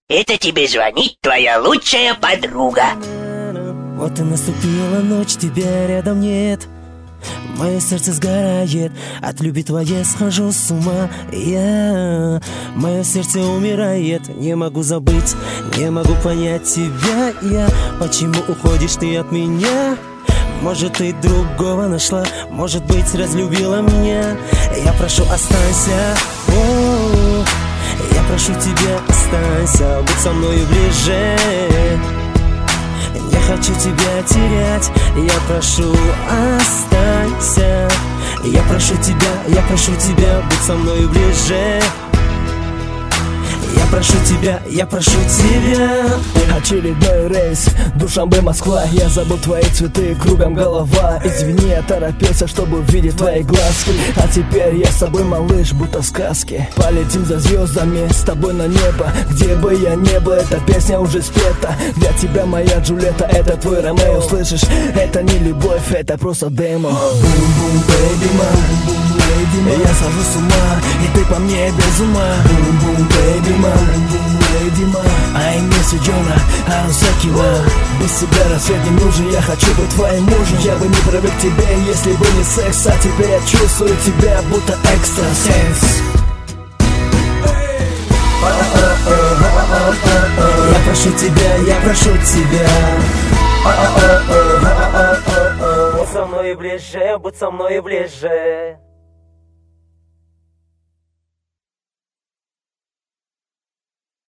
Это тебе звонит твоя лучшая подруга. Вот и наступила ночь, тебя рядом нет. Мое сердце сгорает, от любви твоей схожу с ума я. Мое сердце умирает, не могу забыть, не могу понять тебя я. Почему уходишь ты от меня? Может, ты другого нашла, может быть, разлюбила меня. Я прошу, останься, о-о-о. Я прошу тебя, останься, будь со мною ближе. Не хочу тебя терять, я прошу, останься. Я прошу тебя, будь со мною ближе. Я прошу тебя. Очередной рейс, Душанбе, Москва. Я забыл твои цветы, кругом голова. Извини, я торопился, чтобы увидеть твои глазки. А теперь я с тобой, малыш, будто в сказке. Полетим за звездами, с тобой на небо. Где бы я ни был, эта песня уже спета. Для тебя моя Джульетта, это твой Ромео. Слышишь, это не любовь, это просто демо. Бум-бум, бэйби, мам. Я схожу с ума, и ты по мне без ума. Бум-бум, бэйби, мам. I miss you, Джона, Арусакива. Без тебя рассвет не нужен, я хочу быть твоим мужем. Я бы не привык к тебе, если бы не секс. А теперь я чувствую тебя, будто экстрасенс. Я прошу тебя, я прошу тебя. Будь со мною ближе, будь со мною ближе.